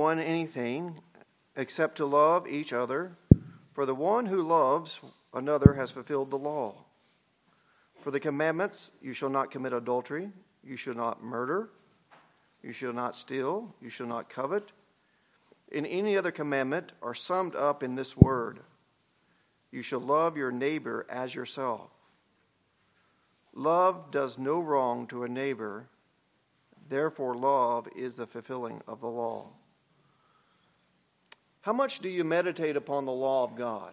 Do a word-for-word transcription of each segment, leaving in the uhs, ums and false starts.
one anything except to love each other, for the one who loves another has fulfilled the law. For the commandments, you shall not commit adultery, you shall not murder, you shall not steal, you shall not covet, and any other commandment are summed up in this word: you shall love your neighbor as yourself. Love does no wrong to a neighbor, therefore love is the fulfilling of the law. How much do you meditate upon the law of God?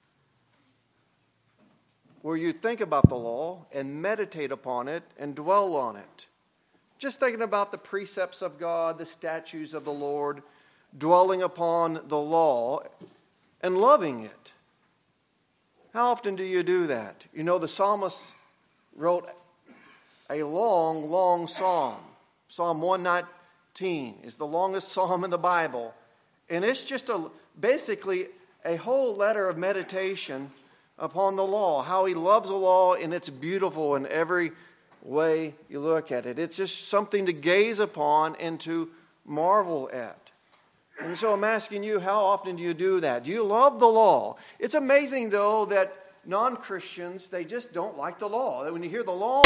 Where you think about the law and meditate upon it and dwell on it. Just thinking about the precepts of God, the statutes of the Lord, dwelling upon the law and loving it. How often do you do that? You know, the psalmist wrote a long, long psalm. Psalm one nineteen is the longest psalm in the Bible. And it's just a basically a whole letter of meditation upon the law, how he loves the law, and it's beautiful in every way you look at it. It's just something to gaze upon and to marvel at. And so I'm asking you, how often do you do that? Do you love the law? It's amazing, though, that non-Christians, they just don't like the law. When you hear the law...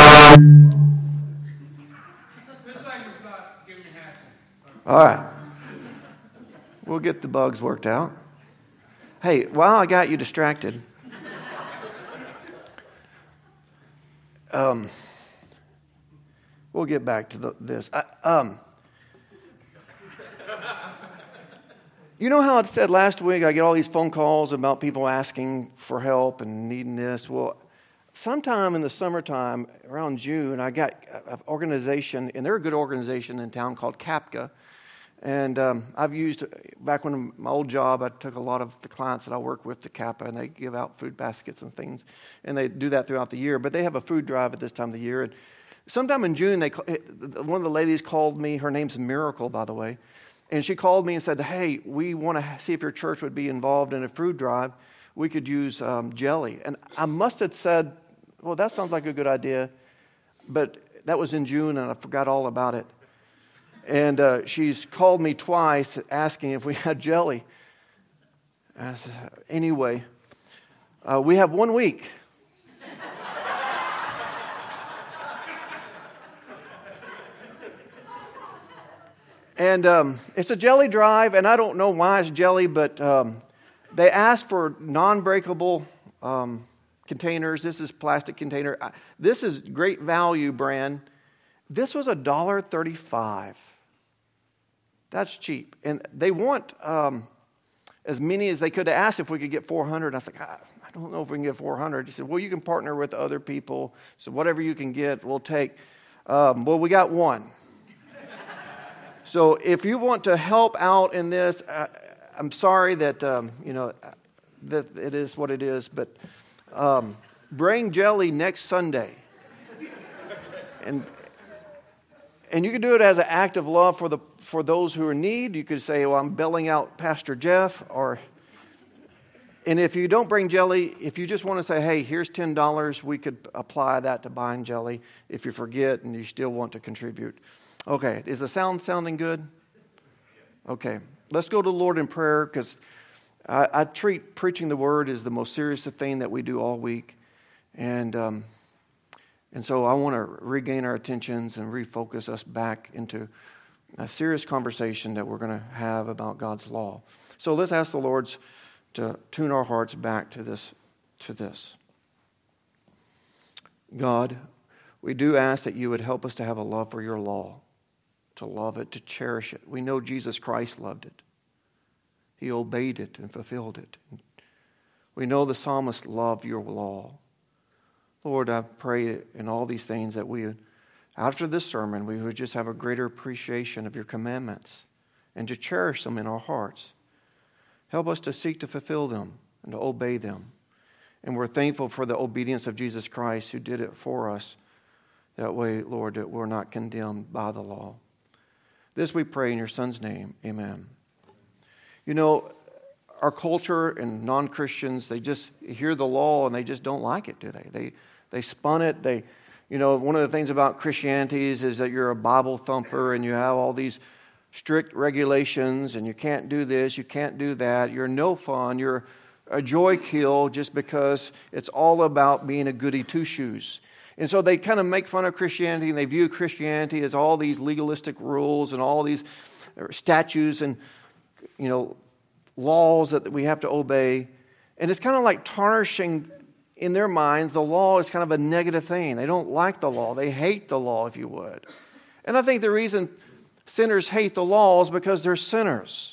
This thing is not giving me hassle. All right. We'll get the bugs worked out. Hey, while I got you distracted, um, we'll get back to the, this. I, um, you know how it said last week, I get all these phone calls about people asking for help and needing this? Well, sometime in the summertime, around June, I got an organization, and they're a good organization in town called CAPCA. And um, I've used, back when my old job, I took a lot of the clients that I work with to CAPA, and they give out food baskets and things. And they do that throughout the year. But they have a food drive at this time of the year. And sometime in June, they one of the ladies called me. Her name's Miracle, by the way. And she called me and said, hey, we want to see if your church would be involved in a food drive. We could use um, jelly. And I must have said, well, that sounds like a good idea. But that was in June, and I forgot all about it. And uh, she's called me twice asking if we had jelly. I said, anyway, uh, we have one week. And um, it's a jelly drive, and I don't know why it's jelly, but um, they asked for non-breakable um, containers. This is plastic container. This is Great Value brand. This was one dollar and thirty-five cents. That's cheap. And they want um, as many as they could. They asked if we could get four hundred. And I was like, I, I don't know if we can get four hundred. He said, well, you can partner with other people. So whatever you can get, we'll take. Um, well, we got one. So if you want to help out in this, uh, I'm sorry that, um, you know, that it is what it is. But um, bring jelly next Sunday. And And you can do it as an act of love for the for those who are in need. You could say, well, I'm bailing out Pastor Jeff. Or, and if you don't bring jelly, if you just want to say, hey, here's ten dollars, we could apply that to buying jelly if you forget and you still want to contribute. Okay, is the sound sounding good? Okay, let's go to the Lord in prayer, because I, I treat preaching the word as the most serious thing that we do all week. And... Um, And so I want to regain our attentions and refocus us back into a serious conversation that we're going to have about God's law. So let's ask the Lord to tune our hearts back to this. To this. God, we do ask that you would help us to have a love for your law, to love it, to cherish it. We know Jesus Christ loved it. He obeyed it and fulfilled it. We know the psalmist loved your law. Lord, I pray in all these things that we, after this sermon, we would just have a greater appreciation of your commandments and to cherish them in our hearts. Help us to seek to fulfill them and to obey them. And we're thankful for the obedience of Jesus Christ who did it for us. That way, Lord, that we're not condemned by the law. This we pray in your Son's name. Amen. You know, our culture and non-Christians, they just hear the law and they just don't like it, do they? They they spun it. They, you know, one of the things about Christianity is, is that you're a Bible thumper and you have all these strict regulations, and you can't do this, you can't do that. You're no fun. You're a joy kill just because it's all about being a goody two-shoes. And so they kind of make fun of Christianity, and they view Christianity as all these legalistic rules and all these statutes and, you know, laws that we have to obey. And it's kind of like tarnishing, in their minds, the law is kind of a negative thing. They don't like the law. They hate the law, if you would. And I think the reason sinners hate the law is because they're sinners.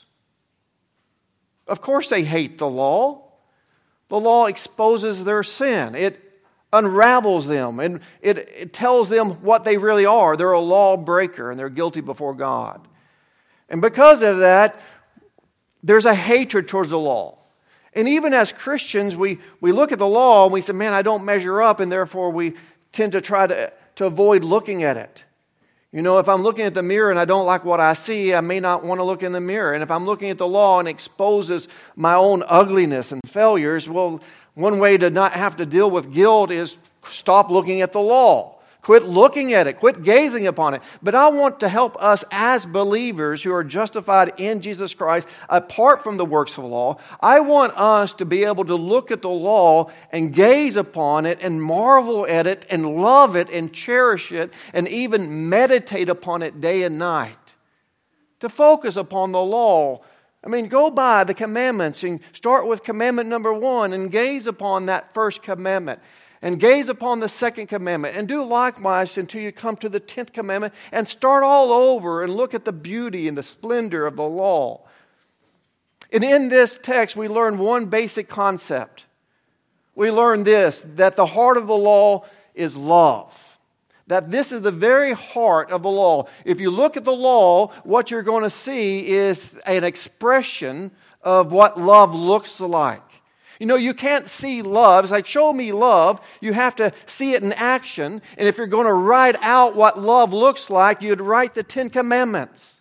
Of course they hate the law. The law exposes their sin. It unravels them, and it, it tells them what they really are. They're a lawbreaker, and they're guilty before God. And because of that, there's a hatred towards the law. And even as Christians, we, we look at the law and we say, man, I don't measure up, and therefore we tend to try to, to avoid looking at it. You know, if I'm looking at the mirror and I don't like what I see, I may not want to look in the mirror. And if I'm looking at the law and it exposes my own ugliness and failures, well, one way to not have to deal with guilt is stop looking at the law. Quit looking at it. Quit gazing upon it. But I want to help us as believers who are justified in Jesus Christ, apart from the works of the law. I want us to be able to look at the law and gaze upon it and marvel at it and love it and cherish it and even meditate upon it day and night. To focus upon the law. I mean, go by the commandments and start with commandment number one and gaze upon that first commandment. And gaze upon the second commandment. And do likewise until you come to the tenth commandment. And start all over and look at the beauty and the splendor of the law. And in this text we learn one basic concept. We learn this, that the heart of the law is love. That this is the very heart of the law. If you look at the law, what you're going to see is an expression of what love looks like. You know, you can't see love. It's like, show me love. You have to see it in action. And if you're going to write out what love looks like, you'd write the Ten Commandments.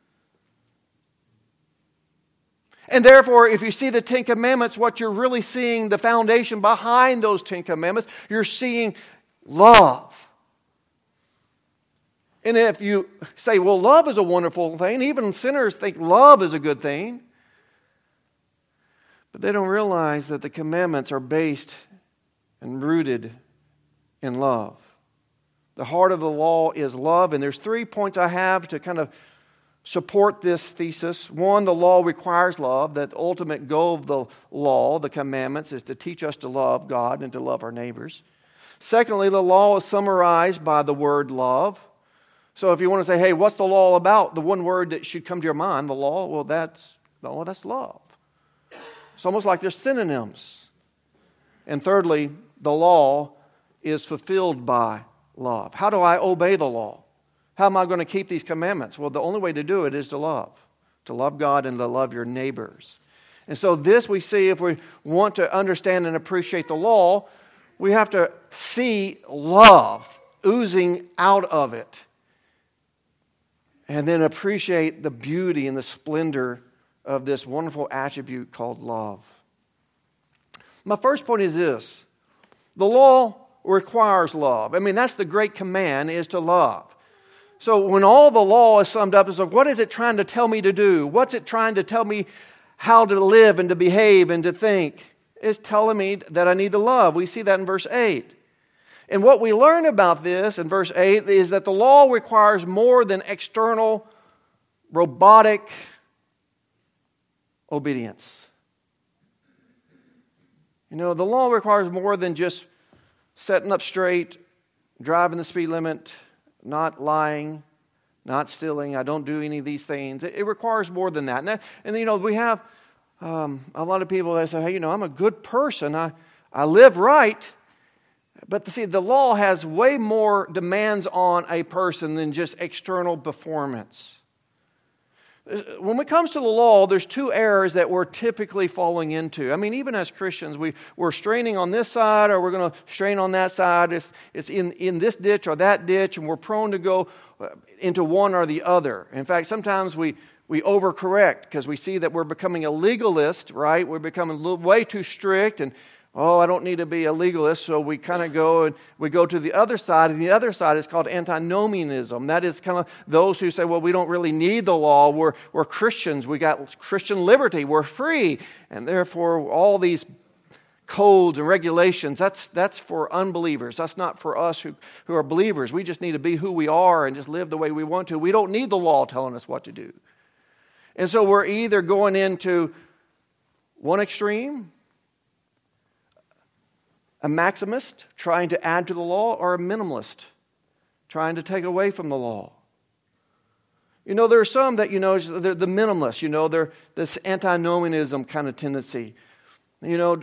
And therefore, if you see the Ten Commandments, what you're really seeing, the foundation behind those Ten Commandments, you're seeing love. And if you say, well, love is a wonderful thing, even sinners think love is a good thing. But they don't realize that the commandments are based and rooted in love. The heart of the law is love, and there's three points I have to kind of support this thesis. One, the law requires love. That the ultimate goal of the law, the commandments, is to teach us to love God and to love our neighbors. Secondly, the law is summarized by the word love. So if you want to say, hey, what's the law about? The one word that should come to your mind, the law, well, that's, well, that's love. It's almost like they're synonyms. And thirdly, the law is fulfilled by love. How do I obey the law? How am I going to keep these commandments? Well, the only way to do it is to love. To love God and to love your neighbors. And so this we see, if we want to understand and appreciate the law, we have to see love oozing out of it. And then appreciate the beauty and the splendor of this wonderful attribute called love. My first point is this. The law requires love. I mean, that's the great command, is to love. So when all the law is summed up, it's like, what is it trying to tell me to do? What's it trying to tell me how to live and to behave and to think? It's telling me that I need to love. We see that in verse eight. And what we learn about this in verse eight is that the law requires more than external, robotic obedience. You know, the law requires more than just setting up straight, driving the speed limit, not lying, not stealing. I don't do any of these things. It, it requires more than that. And, that, and you know, we have um, a lot of people that say, hey, you know, I'm a good person. I, I live right. But see, the law has way more demands on a person than just external performance. When it comes to the law, there's two errors that we're typically falling into. I mean, even as Christians, we, we're straining on this side or we're going to strain on that side. It's, it's in, in this ditch or that ditch, and we're prone to go into one or the other. In fact, sometimes we, we overcorrect because we see that we're becoming a legalist, right? We're becoming a little, way too strict, and Oh, I don't need to be a legalist, so we kind of go and we go to the other side, and the other side is called antinomianism. That is kind of those who say, well, we don't really need the law. We're, we're Christians. We got Christian liberty. We're free. And therefore, all these codes and regulations, that's, that's for unbelievers. That's not for us who, who are believers. We just need to be who we are and just live the way we want to. We don't need the law telling us what to do. And so we're either going into one extreme, a maximist trying to add to the law, or a minimalist trying to take away from the law. You know, there are some that, you know, they're the minimalists, you know, they're this antinomianism kind of tendency. You know,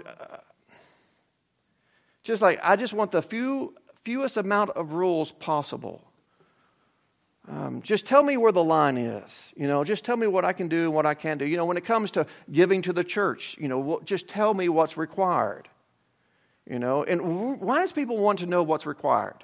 just like, I just want the few fewest amount of rules possible. Um, just tell me where the line is. You know, just tell me what I can do and what I can't do. You know, when it comes to giving to the church, you know, just tell me what's required. You know, and why does people want to know what's required?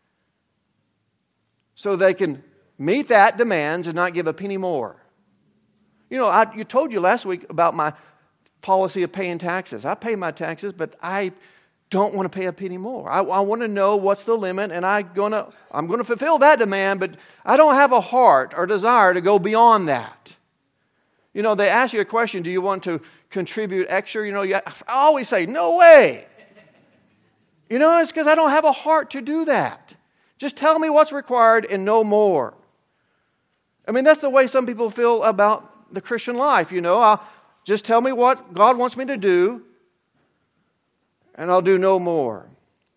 So they can meet that demands and not give a penny more. You know, I you told you last week about my policy of paying taxes. I pay my taxes, but I don't want to pay a penny more. I, I want to know what's the limit, and I gonna I'm going to fulfill that demand, but I don't have a heart or desire to go beyond that. You know, they ask you a question, do you want to contribute extra? You know, you, I always say, no way. You know, it's because I don't have a heart to do that. Just tell me what's required and no more. I mean, that's the way some people feel about the Christian life, you know. I'll just tell me what God wants me to do, and I'll do no more.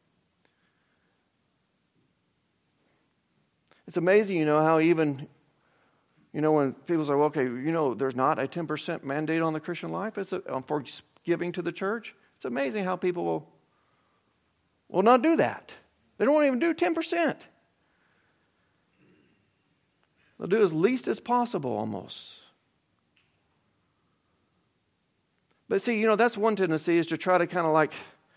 It's amazing, you know, how even, you know, when people say, well, okay, you know, there's not a ten percent mandate on the Christian life it's a, um, for giving to the church. It's amazing how people will will not do that. They don't even do ten percent. They'll do as least as possible almost. But see, you know, that's one tendency, is to try to kind of like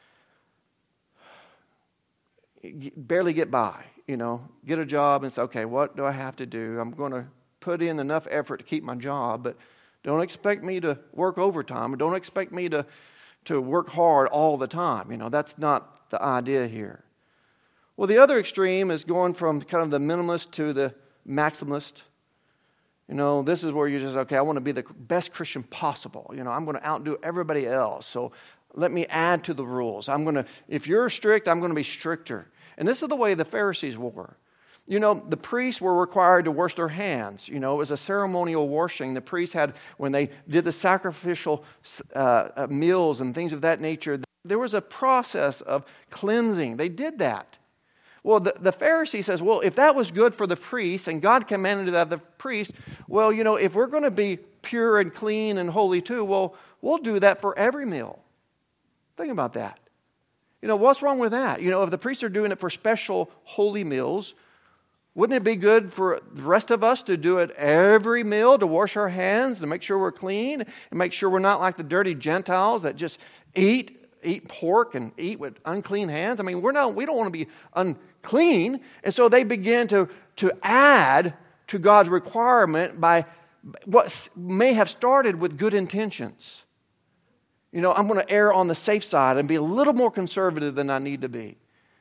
barely get by, you know, get a job and say, okay, what do I have to do? I'm going to put in enough effort to keep my job, but don't expect me to work overtime. Don't expect me to, to work hard all the time. You know, that's not the idea here. Well, the other extreme is going from kind of the minimalist to the maximalist. You know, this is where you're just, okay, I want to be the best Christian possible. You know, I'm going to outdo everybody else. So let me add to the rules. I'm going to, if you're strict, I'm going to be stricter. And this is the way the Pharisees were. You know, the priests were required to wash their hands. You know, it was a ceremonial washing. The priests had, when they did the sacrificial uh, meals and things of that nature, there was a process of cleansing. They did that. Well, the, the Pharisee says, well, if that was good for the priest, and God commanded that of the priest, well, you know, if we're going to be pure and clean and holy too, well, we'll do that for every meal. Think about that. You know, what's wrong with that? You know, if the priests are doing it for special holy meals, wouldn't it be good for the rest of us to do it every meal, to wash our hands, to make sure we're clean, and make sure we're not like the dirty Gentiles that just eat eat pork and eat with unclean hands? I mean, we're not, we don't want to be unclean. And so they begin to, to add to God's requirement by what may have started with good intentions. You know, I'm going to err on the safe side and be a little more conservative than I need to be.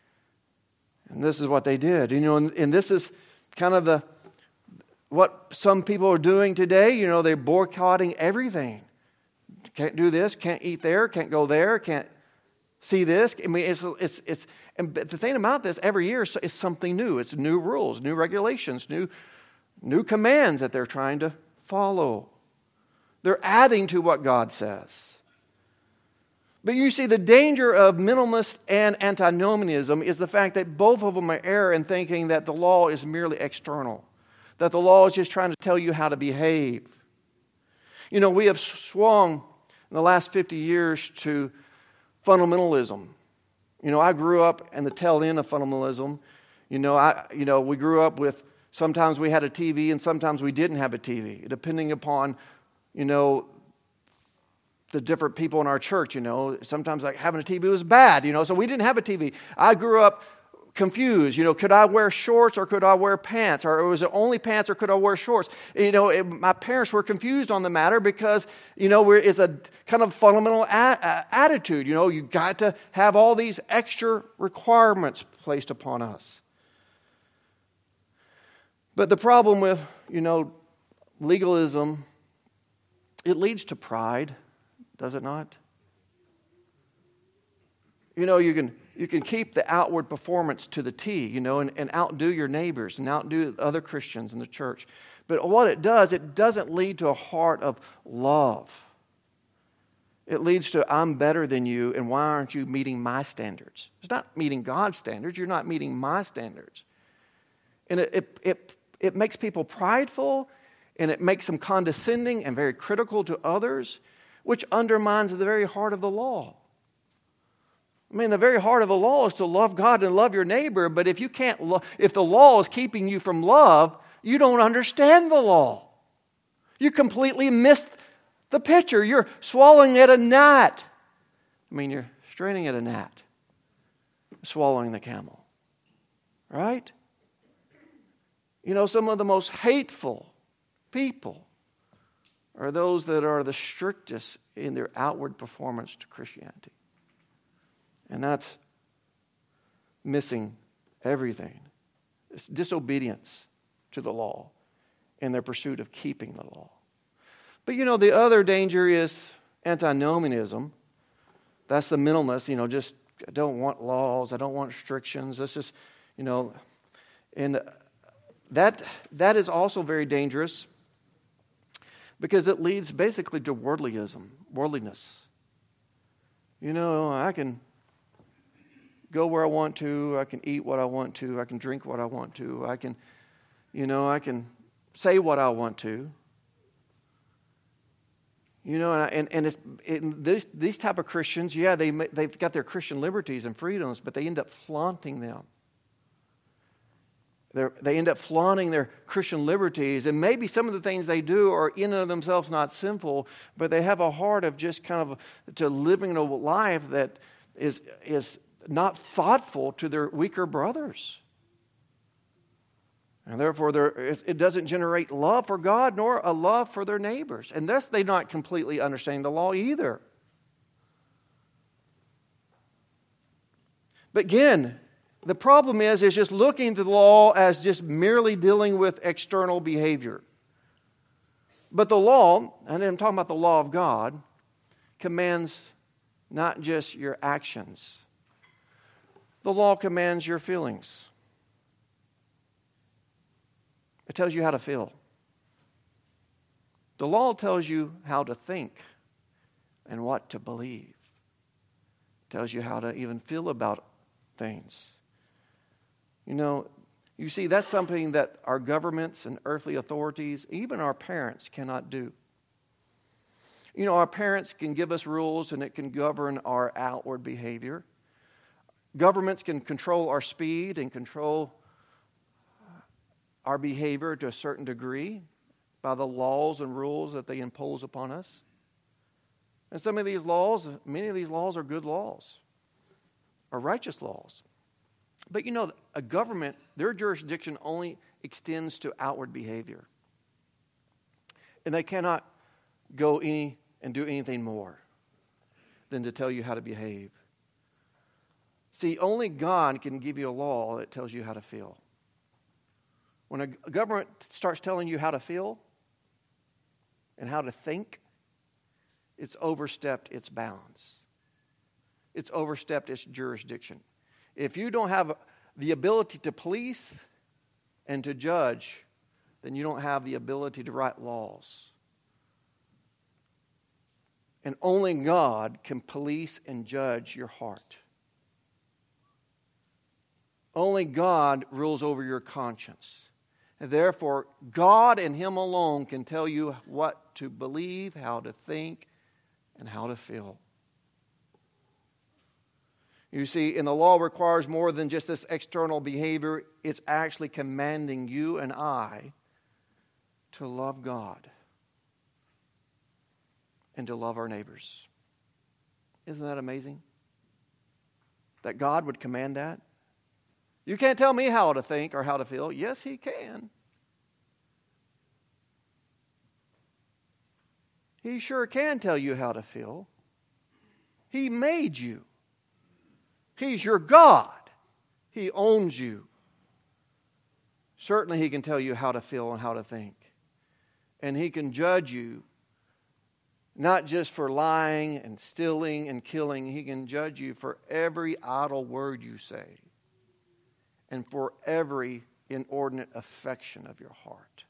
And this is what they did. You know, and, and this is kind of the what some people are doing today. You know, they're boycotting everything. Can't do this, can't eat there, can't go there, can't see this. I mean, it's it's it's. And the thing about this, every year is something new. It's new rules, new regulations, new new commands that they're trying to follow. They're adding to what God says. But you see, the danger of minimalist and antinomianism is the fact that both of them are error in thinking that the law is merely external, that the law is just trying to tell you how to behave. You know, we have swung in the last fifty years to fundamentalism. You know, I grew up in the tail end of fundamentalism. You know, I you know, we grew up with, sometimes we had a T V and sometimes we didn't have a T V, depending upon, you know, the different people in our church. You know, sometimes like having a T V was bad, you know, so we didn't have a T V. I grew up confused. You know, could I wear shorts or could I wear pants? Or was it only pants or could I wear shorts? You know, it, my parents were confused on the matter because, you know, we're, it's a kind of fundamental a, a, attitude. You know, you got to have all these extra requirements placed upon us. But the problem with, you know, legalism, it leads to pride, does it not? You know, you can you can keep the outward performance to the T, you know, and, and outdo your neighbors and outdo other Christians in the church. But what it does, it doesn't lead to a heart of love. It leads to, I'm better than you, and why aren't you meeting my standards? It's not meeting God's standards. You're not meeting my standards. And it it it, it makes people prideful, and it makes them condescending and very critical to others, which undermines the very heart of the law. I mean, the very heart of the law is to love God and love your neighbor, but if you can't, lo- if the law is keeping you from love, you don't understand the law. You completely missed the picture. You're swallowing at a gnat. I mean, you're straining at a gnat, swallowing the camel. Right? You know, some of the most hateful people are those that are the strictest in their outward performance to Christianity. And that's missing everything. It's disobedience to the law in their pursuit of keeping the law. But you know, the other danger is antinomianism. That's the middleness, you know, just I don't want laws, I don't want restrictions. That's just, you know, and that that is also very dangerous because it leads basically to worldlyism, worldliness. You know, I can go where I want to. I can eat what I want to. I can drink what I want to. I can, you know, I can say what I want to. You know, and and, and it's it, these these type of Christians, yeah, they they've got their Christian liberties and freedoms, but they end up flaunting them. They they end up flaunting their Christian liberties, and maybe some of the things they do are in and of themselves not sinful, but they have a heart of just kind of to living a life that is is. not thoughtful to their weaker brothers. And therefore, it doesn't generate love for God nor a love for their neighbors. And thus, they not completely understand the law either. But again, the problem is, is just looking at the law as just merely dealing with external behavior. But the law, and I'm talking about the law of God, commands not just your actions. The law commands your feelings. It tells you how to feel. The law tells you how to think and what to believe. It tells you how to even feel about things. You know, you see, that's something that our governments and earthly authorities, even our parents, cannot do. You know, our parents can give us rules and it can govern our outward behavior. Governments can control our speed and control our behavior to a certain degree by the laws and rules that they impose upon us. And some of these laws, many of these laws are good laws, are righteous laws. But you know, a government, their jurisdiction only extends to outward behavior. And they cannot go any and do anything more than to tell you how to behave. See, only God can give you a law that tells you how to feel. When a government starts telling you how to feel and how to think, it's overstepped its bounds. It's overstepped its jurisdiction. If you don't have the ability to police and to judge, then you don't have the ability to write laws. And only God can police and judge your heart. Only God rules over your conscience. And therefore, God and Him alone can tell you what to believe, how to think, and how to feel. You see, and the law requires more than just this external behavior. It's actually commanding you and I to love God and to love our neighbors. Isn't that amazing? That God would command that? You can't tell me how to think or how to feel. Yes, He can. He sure can tell you how to feel. He made you. He's your God. He owns you. Certainly He can tell you how to feel and how to think. And He can judge you, not just for lying and stealing and killing. He can judge you for every idle word you say and for every inordinate affection of your heart.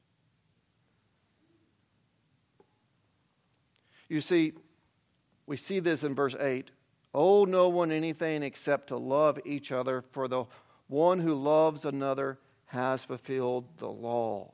You see, we see this in verse eight. Owe no one anything except to love each other, for the one who loves another has fulfilled the law.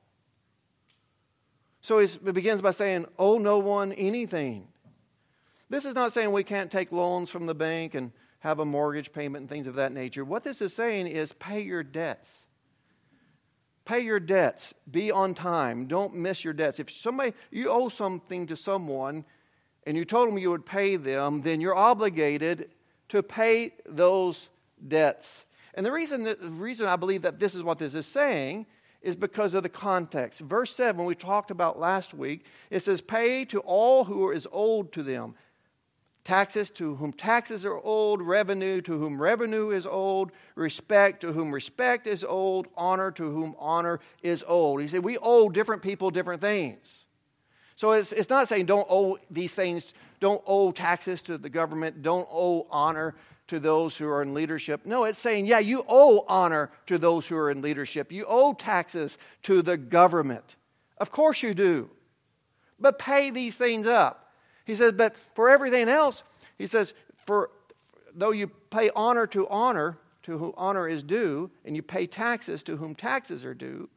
So it begins by saying, owe no one anything. This is not saying we can't take loans from the bank and have a mortgage payment and things of that nature. What this is saying is pay your debts. Pay your debts. Be on time. Don't miss your debts. If somebody, you owe something to someone, and you told them you would pay them, then you're obligated to pay those debts. And the reason that, the reason I believe that this is what this is saying is because of the context. Verse seven, we talked about last week, it says, pay to all who is owed to them. Taxes to whom taxes are owed, revenue to whom revenue is owed, respect to whom respect is owed, honor to whom honor is owed. He said, we owe different people different things. So it's, it's not saying don't owe these things, don't owe taxes to the government, don't owe honor to those who are in leadership. No, it's saying, yeah, you owe honor to those who are in leadership. You owe taxes to the government. Of course you do. But pay these things up. He says, but for everything else, he says, for though you pay honor to honor, to whom honor is due, and you pay taxes to whom taxes are due,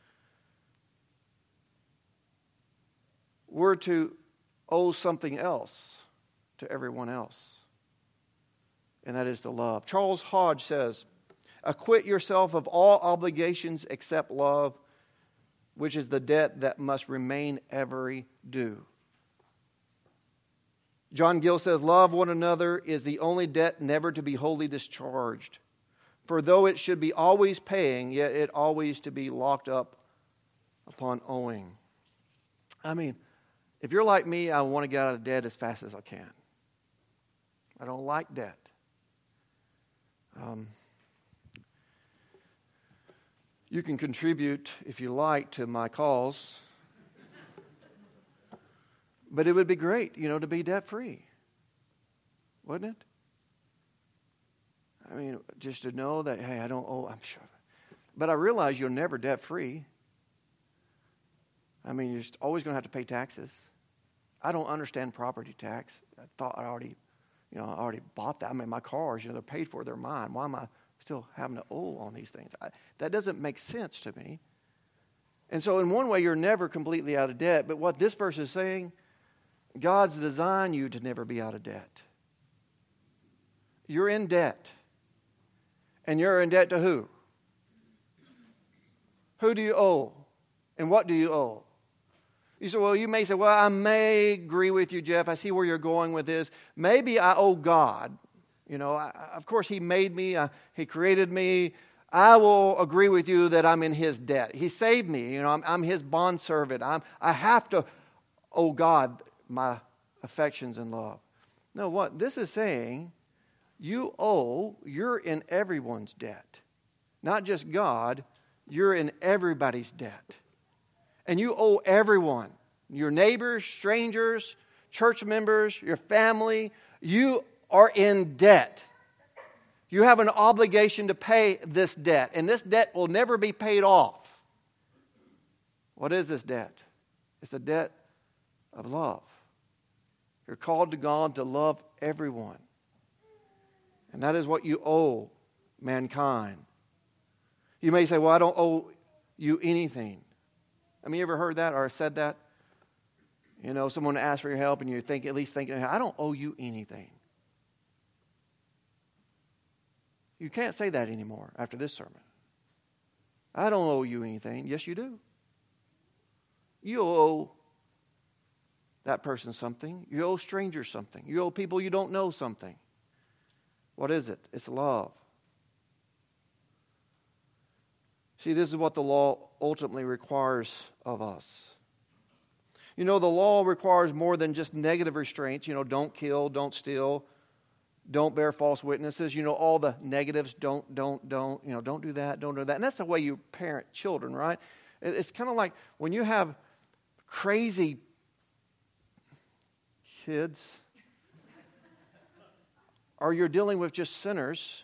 we're to owe something else to everyone else. And that is the love. Charles Hodge says, acquit yourself of all obligations except love, which is the debt that must remain ever due. John Gill says, love one another is the only debt never to be wholly discharged. For though it should be always paying, yet it always to be locked up upon owing. I mean, if you're like me, I want to get out of debt as fast as I can. I don't like debt. Um, you can contribute, if you like, to my cause. But it would be great, you know, to be debt-free. Wouldn't it? I mean, just to know that, hey, I don't owe, I'm sure. But I realize you're never debt-free. I mean, you're always going to have to pay taxes. I don't understand property tax. I thought I already, you know, I already bought that. I mean, my cars, you know, they're paid for, they're mine. Why am I still having to owe on these things? I, that doesn't make sense to me. And so in one way, you're never completely out of debt. But what this verse is saying, God's designed you to never be out of debt. You're in debt. And you're in debt to who? Who do you owe? And what do you owe? You say, well, you may say, well, I may agree with you, Jeff. I see where you're going with this. Maybe I owe God. You know, I, of course, He made me. I, he created me. I will agree with you that I'm in His debt. He saved me. You know, I'm, I'm His bondservant. I'm, I have to owe God my affections and love. No, what this is saying, you owe, you're in everyone's debt. Not just God, you're in everybody's debt. And you owe everyone, your neighbors, strangers, church members, your family. You are in debt. You have an obligation to pay this debt, and this debt will never be paid off. What is this debt? It's a debt of love. You're called to God to love everyone. And that is what you owe mankind. You may say, well, I don't owe you anything. I mean, you ever heard that or said that? You know, someone asks for your help and you think, at least thinking, I don't owe you anything. You can't say that anymore after this sermon. I don't owe you anything. Yes, you do. You owe that person something. You owe strangers something. You owe people you don't know something. What is it? It's love. See, this is what the law ultimately requires of us. You know, the law requires more than just negative restraints. You know, don't kill, don't steal, don't bear false witnesses. You know, all the negatives, don't, don't, don't, you know, don't do that, don't do that. And that's the way you parent children, right? It's kind of like when you have crazy kids, or you're dealing with just sinners,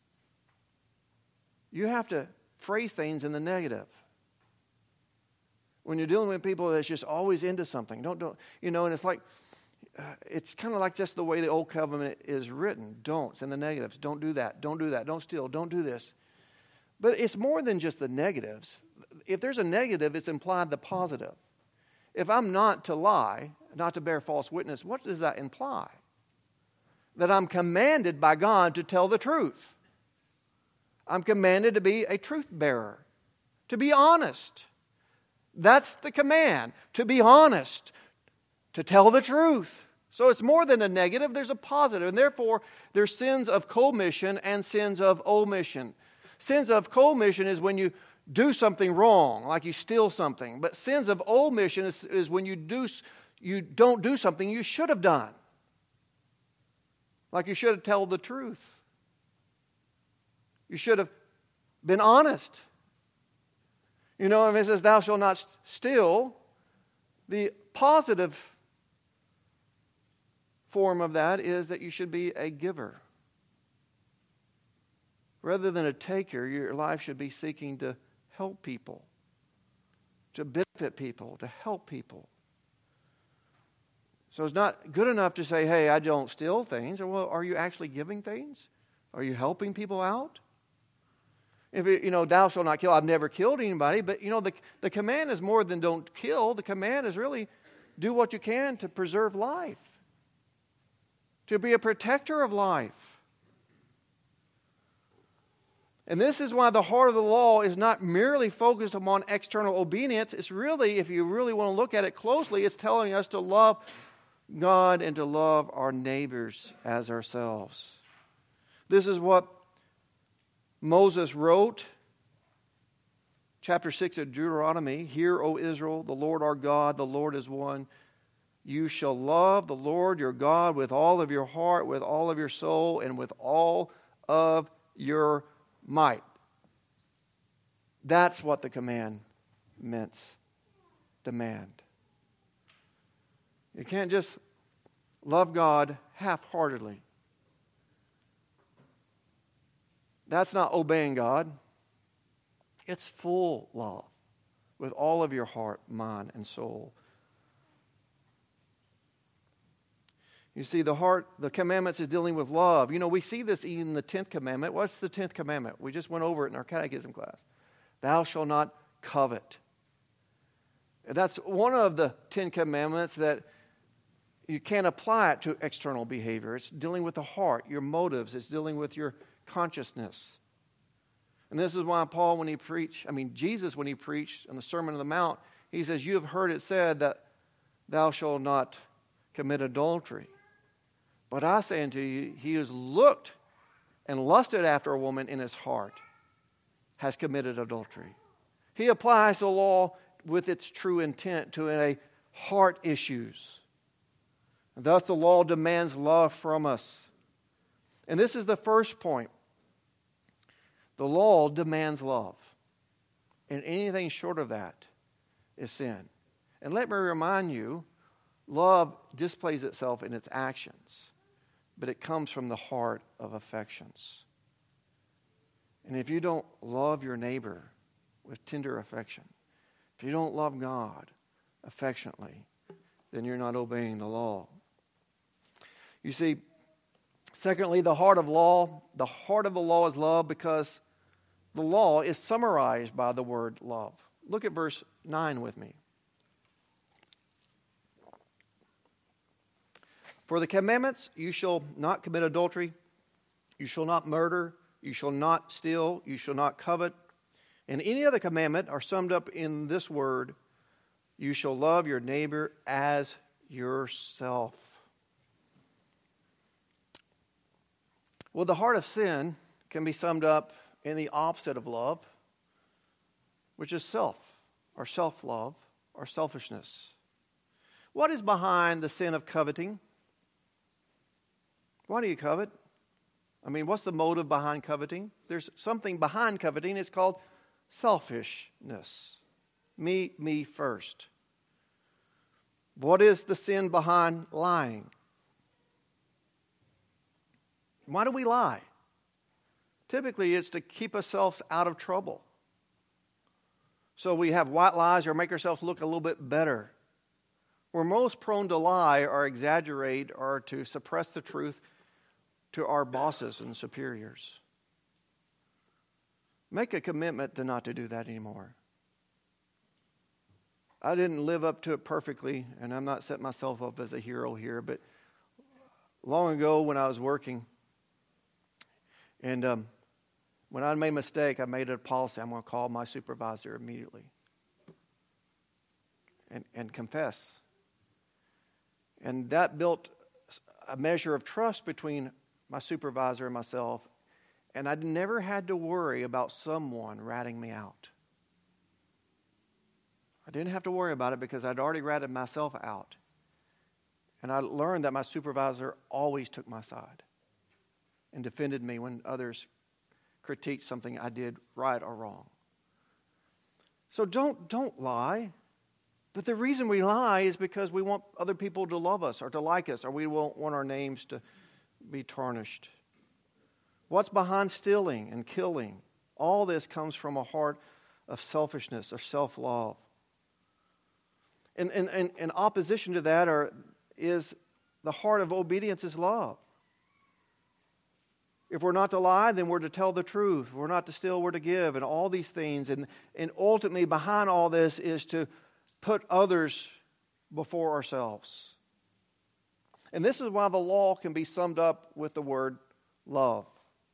you have to phrase things in the negative. When you're dealing with people that's just always into something, don't, don't, you know, and it's like, uh, it's kind of like just the way the Old Covenant is written. Don'ts in the negatives. Don't do that. Don't do that. Don't steal. Don't do this. But it's more than just the negatives. If there's a negative, it's implied the positive. If I'm not to lie, not to bear false witness, what does that imply? That I'm commanded by God to tell the truth. I'm commanded to be a truth bearer, to be honest. That's the command, to be honest, to tell the truth. So it's more than a negative, there's a positive. And therefore, there's sins of commission and sins of omission. Sins of commission is when you do something wrong, like you steal something. But sins of omission is, is when you do you don't do something you should have done. Like you should have told the truth. You should have been honest. You know, if it says, thou shalt not steal, the positive form of that is that you should be a giver. Rather than a taker, your life should be seeking to help people, to benefit people, to help people. So it's not good enough to say, hey, I don't steal things. Or, well, are you actually giving things? Are you helping people out? If it, you know, thou shalt not kill. I've never killed anybody, but you know, the, the command is more than don't kill. The command is really do what you can to preserve life, to be a protector of life. And this is why the heart of the law is not merely focused upon external obedience. It's really, if you really want to look at it closely, it's telling us to love God and to love our neighbors as ourselves. This is what Moses wrote, chapter six of Deuteronomy. Hear, O Israel, the Lord our God, the Lord is one. You shall love the Lord your God with all of your heart, with all of your soul, and with all of your might. That's what the commandments demand. You can't just love God half-heartedly. That's not obeying God. It's full love with all of your heart, mind, and soul. You see, the heart, the commandments is dealing with love. You know, we see this in the tenth commandment. What's the tenth commandment? We just went over it in our catechism class. Thou shalt not covet. That's one of the Ten Commandments that you can't apply it to external behavior. It's dealing with the heart, your motives. It's dealing with your consciousness. And this is why Paul, when he preached, I mean, Jesus, when he preached on the Sermon on the Mount, he says, you have heard it said that thou shalt not commit adultery. But I say unto you, he who has looked and lusted after a woman in his heart has committed adultery. He applies the law with its true intent to a heart issues. And thus the law demands love from us. And this is the first point. The law demands love. And anything short of that is sin. And let me remind you, love displays itself in its actions, but it comes from the heart of affections. And if you don't love your neighbor with tender affection, if you don't love God affectionately, then you're not obeying the law. You see, secondly, the heart of law, the heart of the law is love because the law is summarized by the word love. Look at verse nine with me. For the commandments, you shall not commit adultery, you shall not murder, you shall not steal, you shall not covet. And any other commandment are summed up in this word, you shall love your neighbor as yourself. Well, the heart of sin can be summed up in the opposite of love. which is self, or self-love, or selfishness. What is behind the sin of coveting? Why do you covet? I mean, what's the motive behind coveting? There's something behind coveting. It's called selfishness. Me, me first. What is the sin behind lying? Why do we lie? Typically, it's to keep ourselves out of trouble. So we have white lies or make ourselves look a little bit better. We're most prone to lie or exaggerate or to suppress the truth to our bosses and superiors. Make a commitment to not to do that anymore. I didn't live up to it perfectly, and I'm not setting myself up as a hero here, but long ago when I was working, and um, when I made a mistake, I made it a policy. I'm going to call my supervisor immediately and, and confess. And that built a measure of trust between my supervisor and myself, and I never had to worry about someone ratting me out. I didn't have to worry about it because I'd already ratted myself out. And I learned that my supervisor always took my side and defended me when others critiqued something I did right or wrong. So don't, don't lie. But the reason we lie is because we want other people to love us or to like us, or we won't want our names to be tarnished. What's behind stealing and killing? All this comes from a heart of selfishness or self-love. And in, in, in opposition to that are, is the heart of obedience is love. If we're not to lie, then we're to tell the truth. If we're not to steal, we're to give, and all these things. And, and ultimately behind all this is to put others before ourselves. And this is why the law can be summed up with the word love.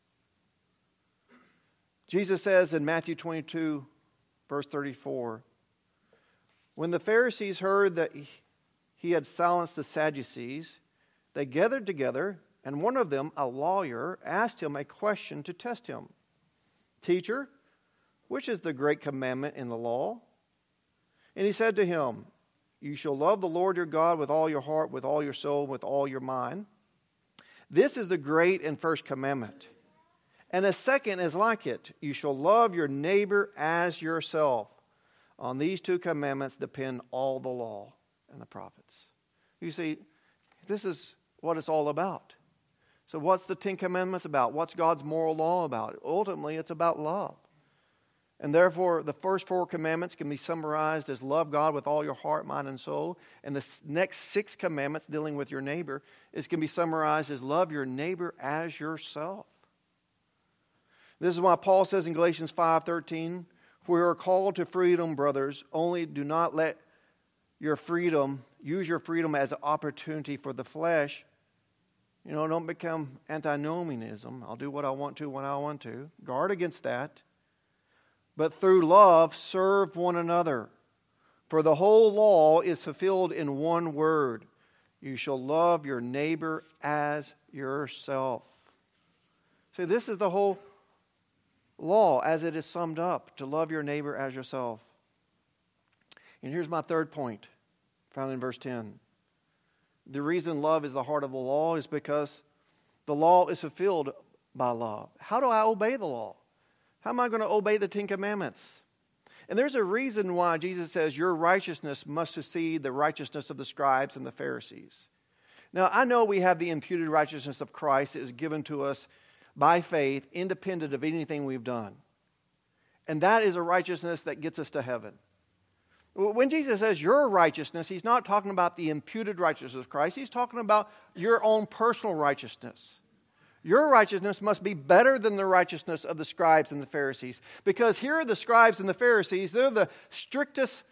Jesus says in Matthew twenty-two, verse thirty-four, when the Pharisees heard that he had silenced the Sadducees, they gathered together, and one of them, a lawyer, asked him a question to test him. Teacher, which is the great commandment in the law? And he said to him, you shall love the Lord your God with all your heart, with all your soul, with all your mind. This is the great and first commandment. And a second is like it. You shall love your neighbor as yourself. On these two commandments depend all the law and the prophets. You see, this is what it's all about. So what's the Ten Commandments about? What's God's moral law about? Ultimately, it's about love. And therefore, the first four commandments can be summarized as love God with all your heart, mind, and soul. And the next six commandments dealing with your neighbor is can be summarized as love your neighbor as yourself. This is why Paul says in Galatians five thirteen, we are called to freedom, brothers, only do not let your freedom, use your freedom as an opportunity for the flesh. You know, don't become antinomianism. I'll do what I want to when I want to. Guard against that. But through love, serve one another. For the whole law is fulfilled in one word. You shall love your neighbor as yourself. See, this is the whole law as it is summed up, to love your neighbor as yourself. And here's my third point, found in verse ten. The reason love is the heart of the law is because the law is fulfilled by love. How do I obey the law? How am I going to obey the Ten Commandments? And there's a reason why Jesus says your righteousness must exceed the righteousness of the scribes and the Pharisees. Now, I know we have the imputed righteousness of Christ that is given to us by faith, independent of anything we've done. And that is a righteousness that gets us to heaven. When Jesus says your righteousness, he's not talking about the imputed righteousness of Christ. He's talking about your own personal righteousness. Your righteousness must be better than the righteousness of the scribes and the Pharisees. Because here are the scribes and the Pharisees. They're the strictest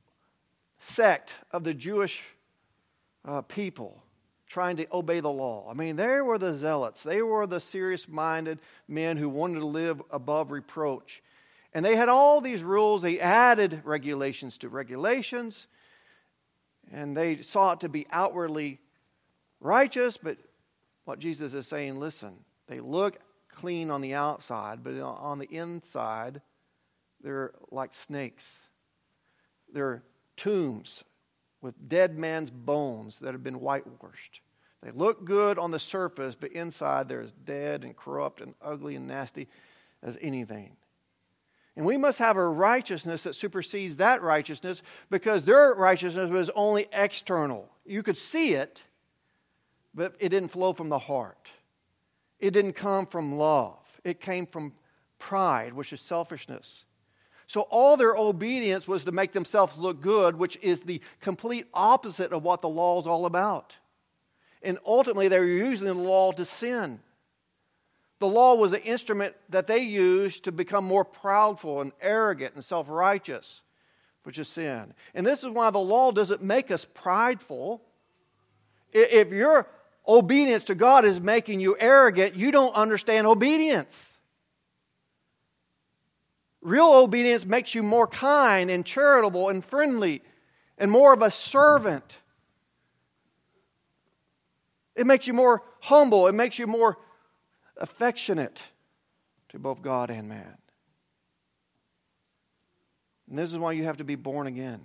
sect of the Jewish uh, people trying to obey the law. I mean, they were the zealots. They were the serious-minded men who wanted to live above reproach. And they had all these rules. They added regulations to regulations. And they sought to be outwardly righteous, but what Jesus is saying, listen, they look clean on the outside, but on the inside, They're like snakes. They're tombs with dead man's bones that have been whitewashed. They look good on the surface, but inside they're as dead and corrupt and ugly and nasty as anything. And we must have a righteousness that supersedes that righteousness, because their righteousness was only external. You could see it, but it didn't flow from the heart. It didn't come from love. It came from pride, which is selfishness. So all their obedience was to make themselves look good, which is the complete opposite of what the law is all about. And ultimately, they were using the law to sin. The law was an instrument that they used to become more proudful and arrogant and self-righteous, which is sin. And this is why the law doesn't make us prideful. If your obedience to God is making you arrogant, you don't understand obedience. Real obedience makes you more kind and charitable and friendly and more of a servant. It makes you more humble. It makes you more affectionate to both God and man. And this is why you have to be born again.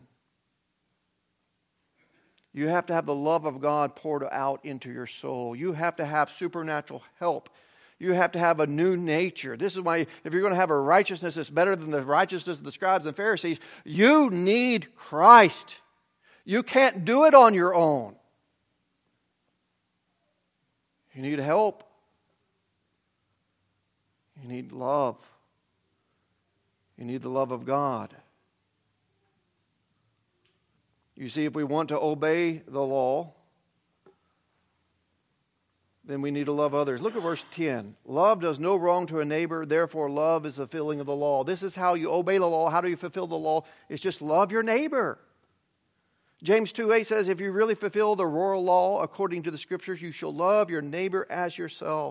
You have to have the love of God poured out into your soul. You have to have supernatural help. You have to have a new nature. This is why if you're going to have a righteousness that's better than the righteousness of the scribes and Pharisees, you need Christ. You can't do it on your own. You need help. You need love. You need the love of God. You see, if we want to obey the law, then we need to love others. Look at verse ten. Love does no wrong to a neighbor, therefore love is the fulfilling of the law. This is how you obey the law. How do you fulfill the law? It's just love your neighbor. James two eight says, if you really fulfill the royal law according to the Scriptures, you shall love your neighbor as yourself.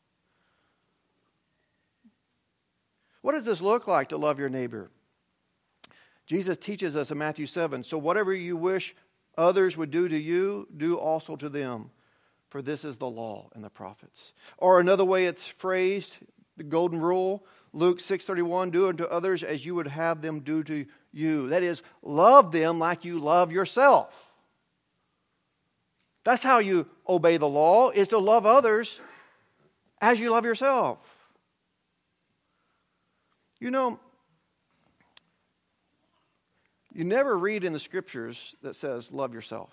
What does this look like to love your neighbor? Jesus teaches us in Matthew seven, so whatever you wish others would do to you, do also to them. For this is the law and the prophets. Or another way it's phrased, the golden rule, Luke six thirty-one, do unto others as you would have them do to you. That is, love them like you love yourself. That's how you obey the law, is to love others as you love yourself. You know, you never read in the Scriptures that says love yourself.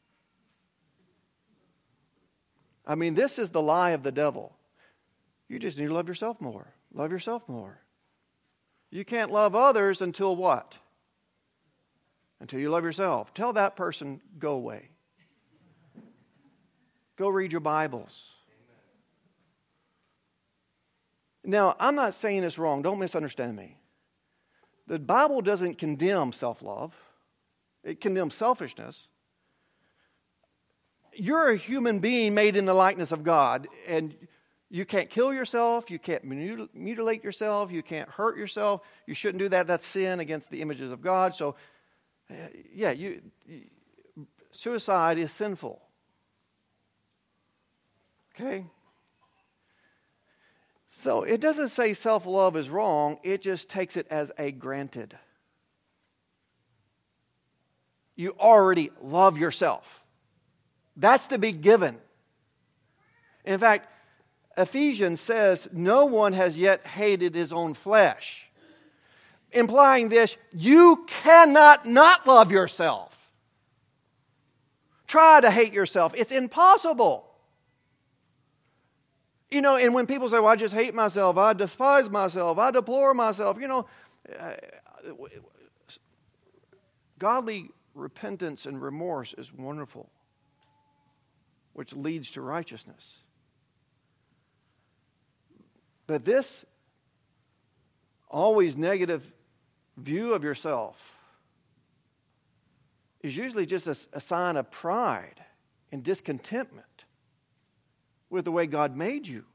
I mean, this is the lie of the devil. You just need to love yourself more. Love yourself more. You can't love others until what? Until you love yourself. Tell that person, go away. Go read your Bibles. Now, I'm not saying this wrong. Don't misunderstand me. The Bible doesn't condemn self-love. It condemns selfishness. You're a human being made in the likeness of God, and you can't kill yourself, you can't mutilate yourself, you can't hurt yourself. You shouldn't do that. That's sin against the images of God. So, yeah, you, suicide is sinful. Okay? So it doesn't say self-love is wrong. It just takes it as a granted. You already love yourself. That's to be given. In fact, Ephesians says, no one has yet hated his own flesh. Implying this, you cannot not love yourself. Try to hate yourself. It's impossible. You know, and when people say, well, I just hate myself, I despise myself, I deplore myself, you know, uh, godly repentance and remorse is wonderful, which leads to righteousness. But this always negative view of yourself is usually just a, a sign of pride and discontentment with the way God made you.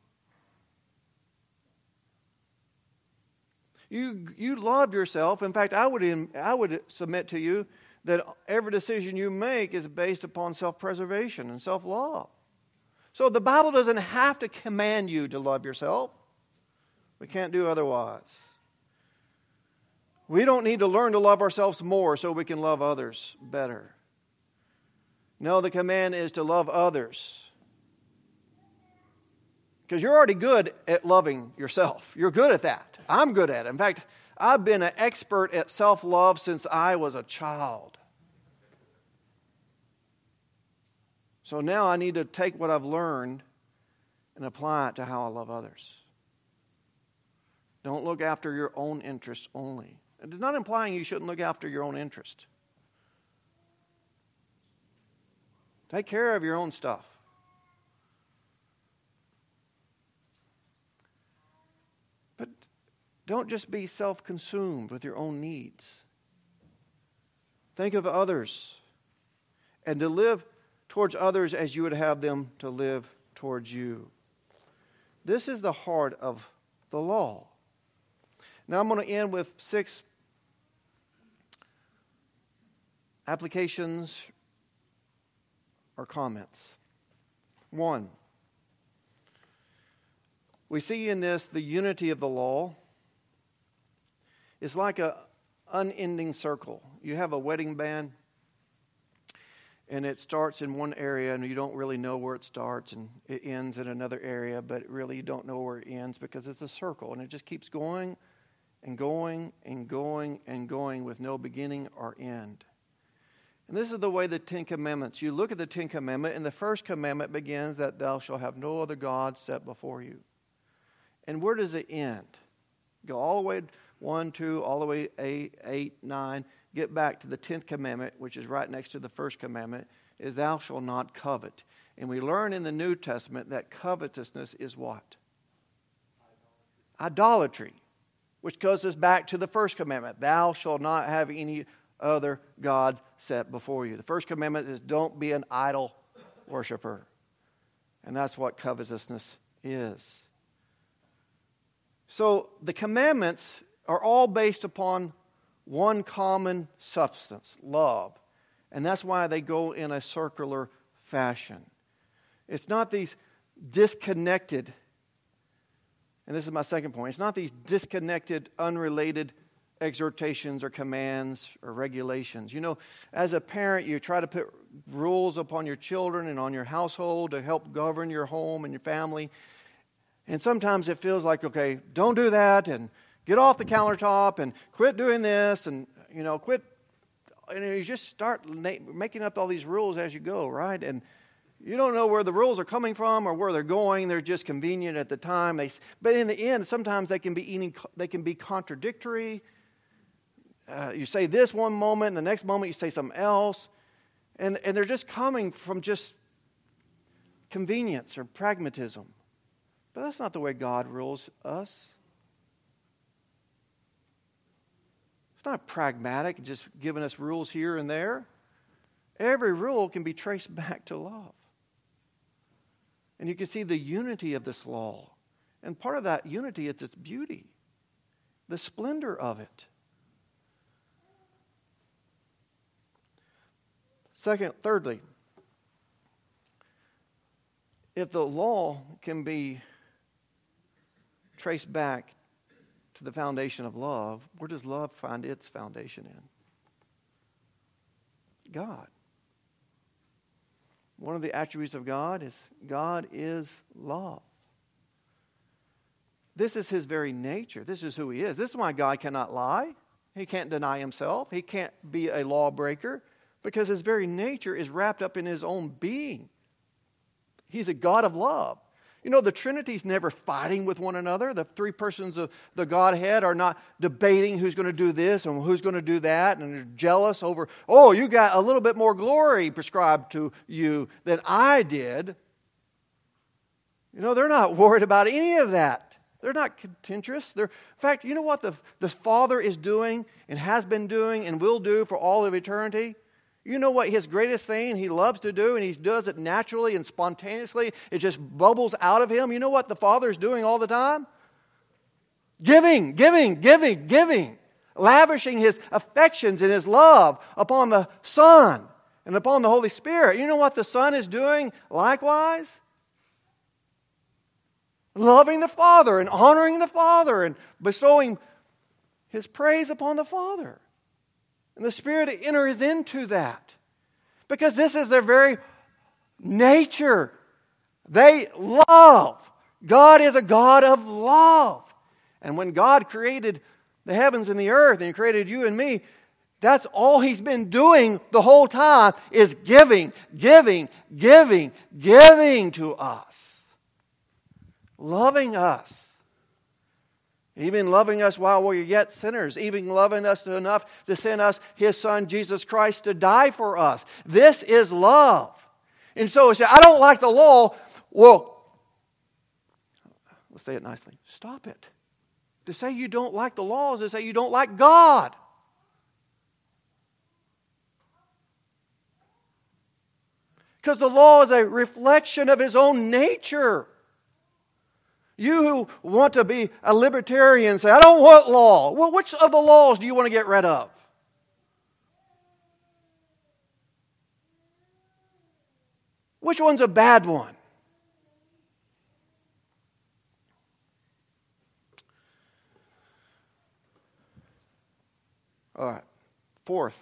You, you love yourself. In fact, I would, I would submit to you that every decision you make is based upon self-preservation and self-love. So the Bible doesn't have to command you to love yourself. We can't do otherwise. We don't need to learn to love ourselves more so we can love others better. No, the command is to love others. Because you're already good at loving yourself. You're good at that. I'm good at it. In fact, I've been an expert at self-love since I was a child. So now I need to take what I've learned and apply it to how I love others. Don't look after your own interests only. It's not implying you shouldn't look after your own interest. Take care of your own stuff. But don't just be self-consumed with your own needs. Think of others and to live towards others as you would have them to live towards you. This is the heart of the law. Now I'm going to end with six applications or comments. One, we see in this the unity of the law. It's like an unending circle. You have a wedding band, and it starts in one area, and you don't really know where it starts, and it ends in another area, but really you don't know where it ends because it's a circle, and it just keeps going and going and going and going with no beginning or end. And this is the way the Ten Commandments, you look at the Ten Commandments, and the first commandment begins that thou shalt have no other gods set before you. And where does it end? Go all the way, one, two, all the way eight, eight, nine, get back to the tenth commandment, which is right next to the first commandment, is thou shalt not covet. And we learn in the New Testament that covetousness is what? Idolatry. Which goes us back to the first commandment. Thou shalt not have any other God set before you. The first commandment is don't be an idol worshiper. And that's what covetousness is. So the commandments are all based upon one common substance, love. And that's why they go in a circular fashion. It's not these disconnected, and this is my second point, it's not these disconnected, unrelated exhortations or commands or regulations. You know, as a parent, you try to put rules upon your children and on your household to help govern your home and your family. And sometimes it feels like, okay, don't do that and get off the countertop and quit doing this and, you know, quit. And you just start making up all these rules as you go, right? And you don't know where the rules are coming from or where they're going. They're just convenient at the time. They, but in the end, sometimes they can be eating, they can be contradictory. Uh, you say this one moment, and the next moment you say something else. And, and they're just coming from just convenience or pragmatism. But that's not the way God rules us. It's not pragmatic, just giving us rules here and there. Every rule can be traced back to love. And you can see the unity of this law. And part of that unity is its beauty, the splendor of it. Second, thirdly, if the law can be traced back to the foundation of love, where does love find its foundation in? God. One of the attributes of God is God is love. This is His very nature. This is who He is. This is why God cannot lie. He can't deny Himself. He can't be a lawbreaker because His very nature is wrapped up in His own being. He's a God of love. You know, the Trinity's never fighting with one another. The three persons of the Godhead are not debating who's going to do this and who's going to do that, and they're jealous over, oh, you got a little bit more glory prescribed to you than I did. You know, they're not worried about any of that. They're not contentious. They're, in fact, you know what the, the Father is doing and has been doing and will do for all of eternity? You know what His greatest thing He loves to do, and He does it naturally and spontaneously. It just bubbles out of Him. You know what the Father is doing all the time? Giving, giving, giving, giving. Lavishing His affections and His love upon the Son and upon the Holy Spirit. You know what the Son is doing likewise? Loving the Father and honoring the Father and bestowing His praise upon the Father. And the Spirit enters into that. Because this is their very nature. They love. God is a God of love. And when God created the heavens and the earth and He created you and me, that's all He's been doing the whole time is giving, giving, giving, giving to us. Loving us. Even loving us while we're yet sinners. Even loving us enough to send us His Son, Jesus Christ, to die for us. This is love. And so, say, I don't like the law. Well, let's say it nicely. Stop it. To say you don't like the law is to say you don't like God. Because the law is a reflection of His own nature. You who want to be a libertarian say, I don't want law. Well, which of the laws do you want to get rid of? Which one's a bad one? All right. Fourth.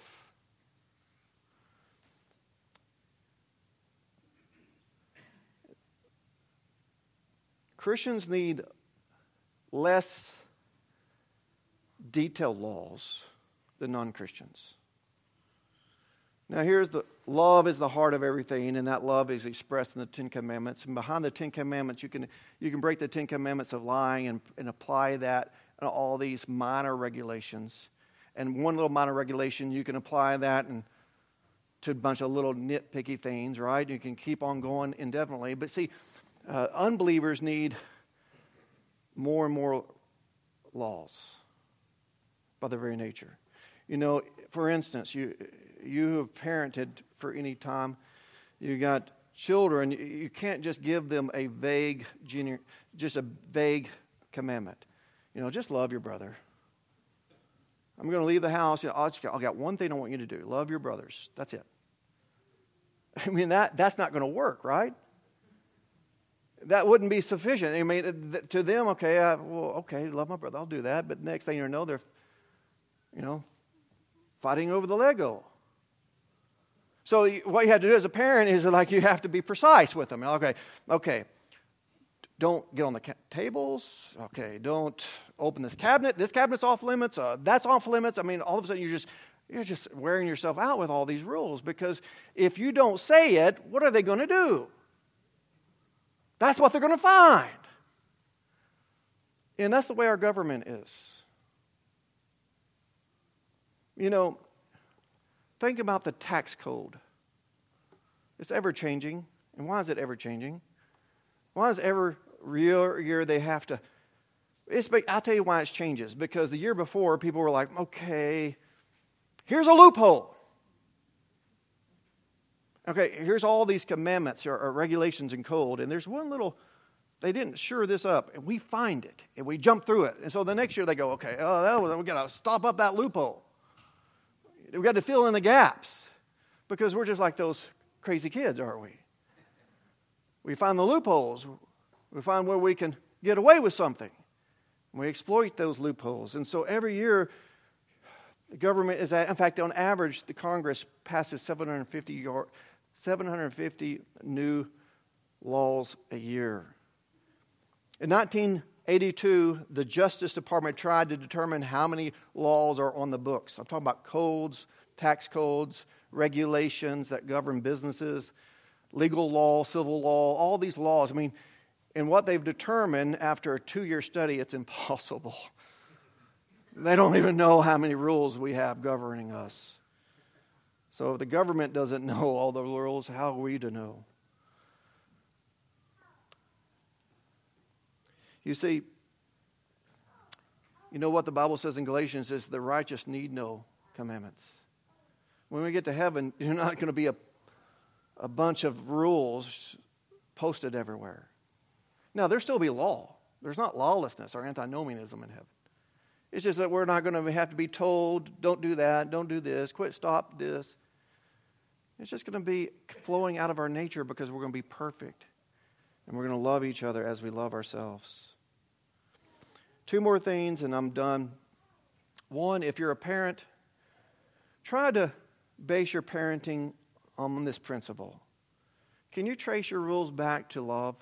Christians need less detailed laws than non-Christians. Now here's the love is the heart of everything, and that love is expressed in the Ten Commandments. And behind the Ten Commandments, you can you can break the Ten Commandments of lying and, and apply that in all these minor regulations. And one little minor regulation, you can apply that and to a bunch of little nitpicky things, right? You can keep on going indefinitely. But see, uh, unbelievers need more and more laws by their very nature. You know, for instance, you you have parented for any time. You got children. You can't just give them a vague, just a vague commandment. You know, just love your brother. I'm going to leave the house. You know, I'll just, I've got one thing I want you to do. Love your brothers. That's it. I mean, that that's not going to work, right? That wouldn't be sufficient. I mean, to them, okay, I, well, okay, love my brother. I'll do that. But next thing you know, they're, you know, fighting over the Lego. So what you have to do as a parent is like you have to be precise with them. Okay, okay, don't get on the ca- tables. Okay, don't open this cabinet. This cabinet's off limits. Uh, that's off limits. I mean, all of a sudden you're just you're just wearing yourself out with all these rules because if you don't say it, what are they going to do? That's what they're going to find. And that's the way our government is. You know, think about the tax code. It's ever changing. And why is it ever changing? Why is every year, year they have to... It's, I'll tell you why it changes. Because the year before, people were like, okay, here's a loophole. Okay, here's all these commandments or, or regulations and code, and there's one little, they didn't sure this up, and we find it, and we jump through it. And so the next year they go, okay, oh, that was, we got to stop up that loophole. We got to fill in the gaps because we're just like those crazy kids, aren't we? We find the loopholes. We find where we can get away with something. We exploit those loopholes. And so every year, the government is, at, in fact, on average, the Congress passes seven hundred fifty, seven hundred fifty new laws a year. In nineteen eighty-two, the Justice Department tried to determine how many laws are on the books. I'm talking about codes, tax codes, regulations that govern businesses, legal law, civil law, all these laws. I mean, and what they've determined after a two-year study, it's impossible. They don't even know how many rules we have governing us. So if the government doesn't know all the rules, how are we to know? You see, you know what the Bible says in Galatians is the righteous need no commandments. When we get to heaven, you're not going to be a, a bunch of rules posted everywhere. Now, there'll still be law. There's not lawlessness or antinomianism in heaven. It's just that we're not going to have to be told, don't do that, don't do this, quit, stop this. It's just going to be flowing out of our nature because we're going to be perfect. And we're going to love each other as we love ourselves. Two more things and I'm done. One, if you're a parent, try to base your parenting on this principle. Can you trace your rules back to love?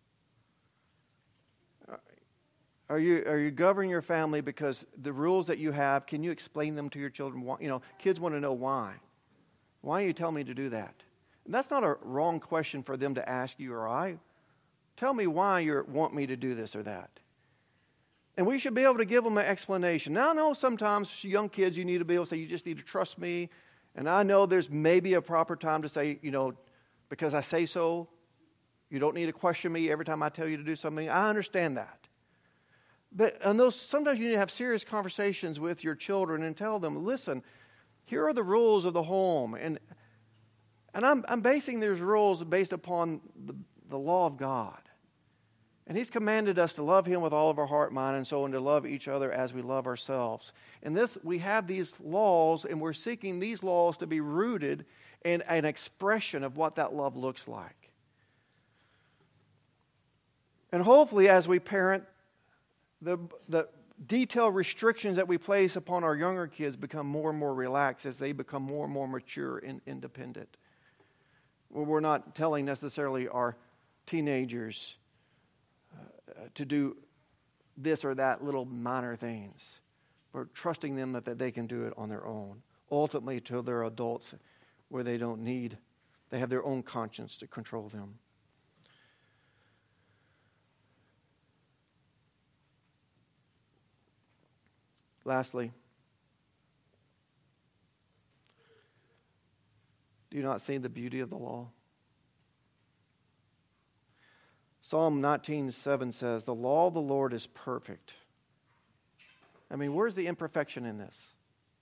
Are you are you governing your family because the rules that you have, can you explain them to your children? You know, kids want to know why. Why do you tell me to do that? And that's not a wrong question for them to ask you or I. Tell me why you want me to do this or that. And we should be able to give them an explanation. Now, I know sometimes young kids, you need to be able to say, you just need to trust me. And I know there's maybe a proper time to say, you know, because I say so, you don't need to question me every time I tell you to do something. I understand that. But and those, sometimes you need to have serious conversations with your children and tell them, listen, here are the rules of the home. And and I'm, I'm basing these rules based upon the, the law of God. And He's commanded us to love Him with all of our heart, mind, and soul, and to love each other as we love ourselves. And this, we have these laws, and we're seeking these laws to be rooted in an expression of what that love looks like. And hopefully, as we parent, the the detailed restrictions that we place upon our younger kids become more and more relaxed as they become more and more mature and independent. Well, we're not telling necessarily our teenagers uh, to do this or that little minor things. We're trusting them that, that they can do it on their own. Ultimately, till they're adults where they don't need, they have their own conscience to control them. Lastly, do you not see the beauty of the law? Psalm nineteen seven says, the law of the Lord is perfect. I mean, where's the imperfection in this?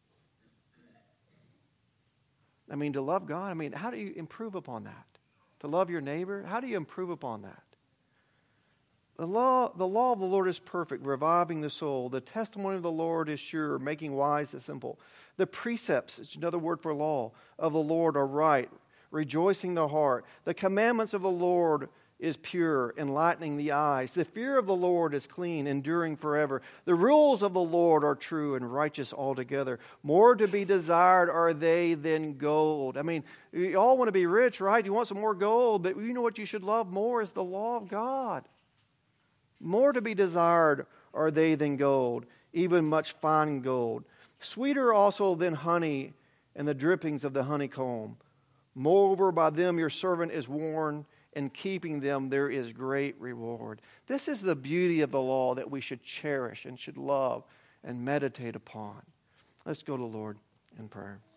I mean, to love God, I mean, how do you improve upon that? To love your neighbor, how do you improve upon that? The law, the law of the Lord is perfect, reviving the soul. The testimony of the Lord is sure, making wise the simple. The precepts, it's another word for law, of the Lord are right, rejoicing the heart. The commandments of the Lord is pure, enlightening the eyes. The fear of the Lord is clean, enduring forever. The rules of the Lord are true and righteous altogether. More to be desired are they than gold. I mean, you all want to be rich, right? You want some more gold, but you know what you should love more is the law of God. More to be desired are they than gold, even much fine gold. Sweeter also than honey and the drippings of the honeycomb. Moreover, by them your servant is warned, in keeping them there is great reward. This is the beauty of the law that we should cherish and should love and meditate upon. Let's go to the Lord in prayer.